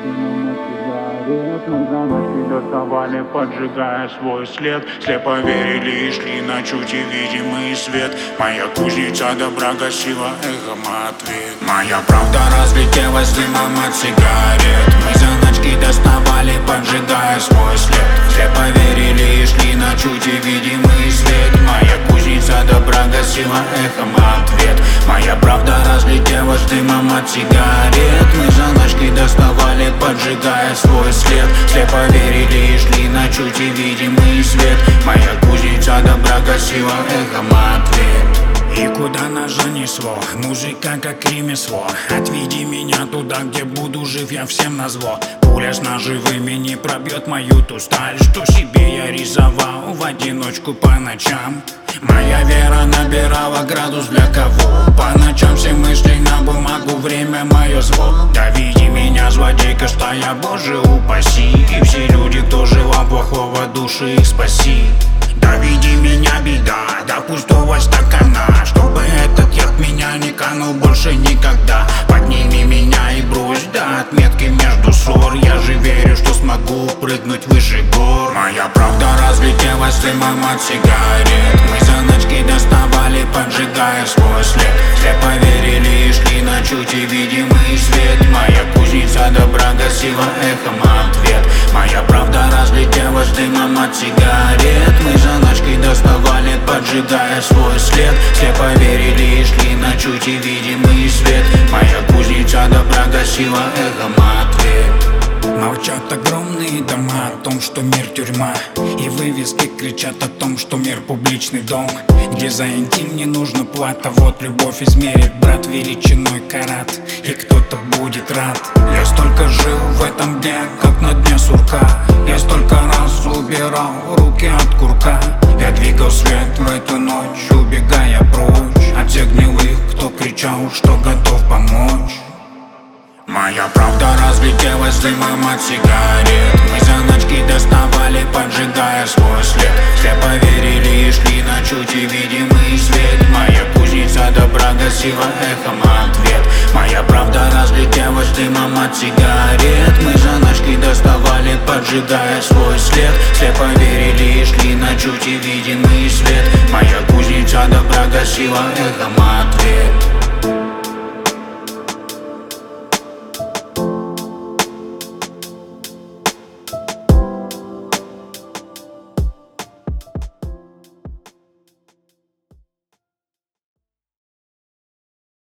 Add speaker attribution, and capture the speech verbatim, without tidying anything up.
Speaker 1: Мы за ночь доставали, поджигая свой след. Слепо верили и шли на чуть видимый свет. Моя кузница добра гасила эхом ответ. Моя правда разлетелась дымом от сигарет. Мы заначки доставали, поджигая свой след. Слепо верили и шли на чуть видимый свет. Моя кузница добра гасила эхом ответ. Моя правда разлетелась дымом от сигарет. Мы заначки доставали, поджигая свой след. Слепо верили и шли на чуть видимый свет. Моя кузница добра гасила эхом ответ. И куда нас занесло, музыка как ремесло. Отведи меня туда, где буду жив, я всем назло. Пуля с ножевыми не пробьет мою ту сталь, что себе я рисовал в одиночку по ночам. Моя вера набирала градус для кого? По ночам все мысли на бумагу, время мое зло. Да види меня, злодейка, что я, Боже, упаси. И все люди, кто желал плохого, души их спаси. Да види меня, беда, до пустого стакана, чтобы этот яд меня не канул больше никогда. Подними меня и брось до отметки между ссор. Я же верю, что смогу прыгнуть выше гор. Моя правда разлетелась дымом от сигарет. Мы заначки доставали, поджигая свой след. Слепо верили и шли на чуть видимый свет. Моя кузница добра гасила эхом ответ. Моя правда разлетелась дымом от сигарет. Мы заначки доставали, поджигая свой след. Слепо верили и шли на чуть видимый свет. Моя кузница добра гасила эхом ответ. Молчат огромные дома о том, что мир тюрьма. И вывески кричат о том, что мир публичный дом, где за интим не нужно плата. Вот любовь измерит брат величиной карат, и кто-то будет рад. Я столько жил в этом дне, как на дне сурка. Я столько раз убирал руки от курка. Я двигал свет в эту ночь, убегая прочь от всех гнилых, кто кричал, что готов помочь. Моя правда разлетелась дымом от сигарет. Мы заначки доставали, поджигая свой след. Слепо верили и шли на чуть видимый свет. Моя кузница добра гасила эхом ответ. Моя правда разлетелась дымом от сигарет. Мы заначки доставали, поджигая свой след. Слепо верили и шли на чуть видимый свет. Моя кузница добра гасила эхом ответ.